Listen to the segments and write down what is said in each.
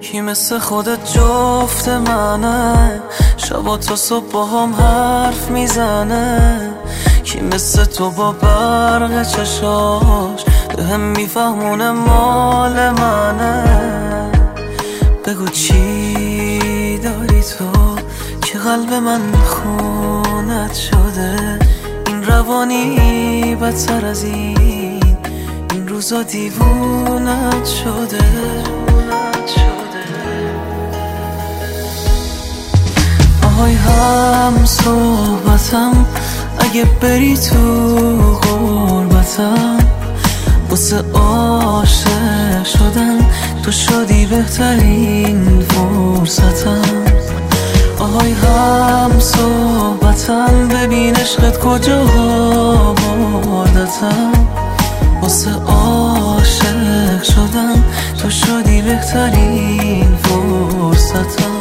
کی مثل خودت جفت منه، شبا تا صبح با هم حرف میزنه. کی مثل تو با برق چشاش به هم میفهمونه مال منه. بگو چی داری تو که قلب من خونت شده. این روانی بدتر از این روزا دیوونت شده. آهای هم صحبتم، اگه بری تو غربتم، واسه عاشق شدن تو شدی بهترین فرصتم. آهای هم صحبتم، ببین عشقت کجا بردتم. واسه عاشق شدن تو شدی بهترین فرصتم.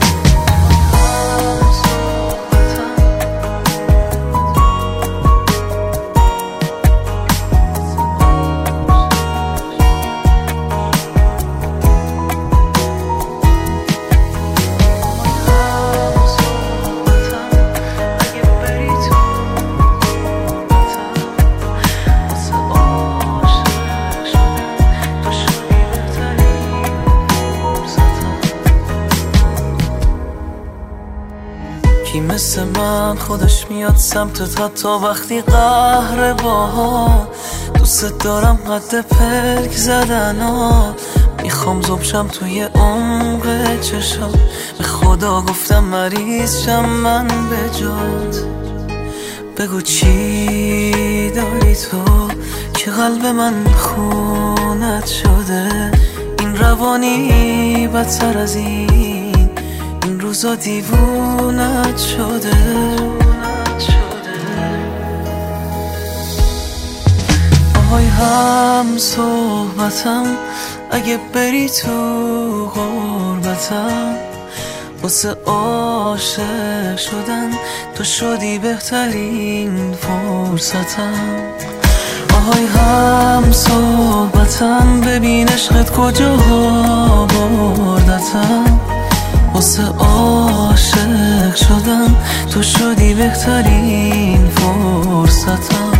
کی مثل من خودش میاد سمتت حتی وقتی قهر باها. دوست دارم قد پلک زدن ها، میخوام زبشم توی عمق چشا. به خدا گفتم مریض شم من به جات. بگو چی داری تو که قلب من خونت شده. این روانی بدتر از این روزا دیوونت شده. آهای هم صحبتم، اگه بری تو غربتم، واسه عاشق شدن تو شدی بهترین فرصتم. آهای هم صحبتم، ببین عشقت کجا بردتم. واسه عاشق شدن تو شدی بهترین فرصتم.